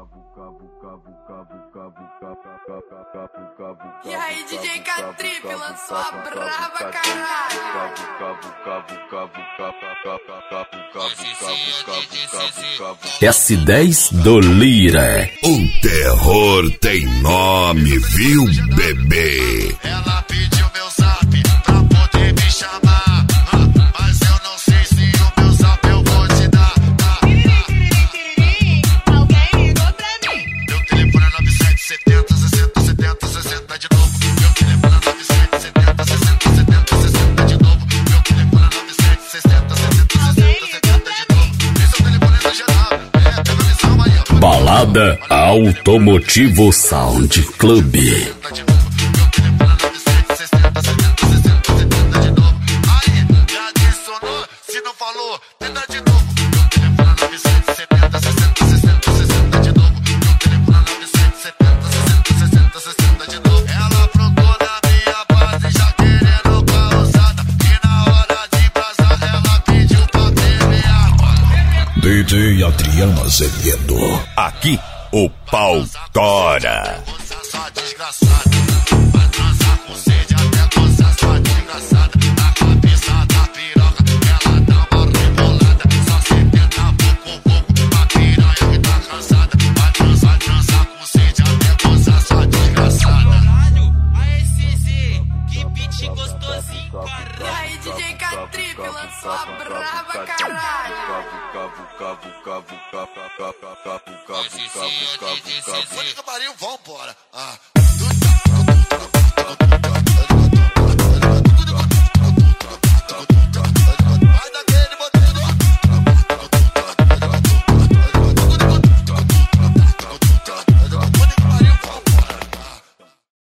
E aí, DJ K-Trip lançou a brava, caralho. S10 do Lira. O terror tem nome, viu, bebê? Ela pediu meu zap pra poder me chamar, mas eu não sei se o meu zap eu vou te dar. Alguém ligou pra mim. Meu telefone é 9770 60 70 60 de novo. Meu telefone é 9770 60 70 60 de novo. Meu telefone é 9760 60 60 70 de novo. Esse é o telefone da geral. Pega a visão aí, ó. Balada Automotivo Sound Club. DJ Adriano Azevedo. Aqui o pau tora. Sua desgraçada, vai transar com sede até gozar, sua desgraçada. Na cabeça da piroca, ela dá uma rebolada. Só 70 pouco, pra piranha que tá cansada. Vai transar com sede até gozar, sua desgraçada. Caralho, aí CZ, que beat gostosinho, caralho. E aí, DJ K-Trip lançou a brava, caralho. Foi que pariu, vambora.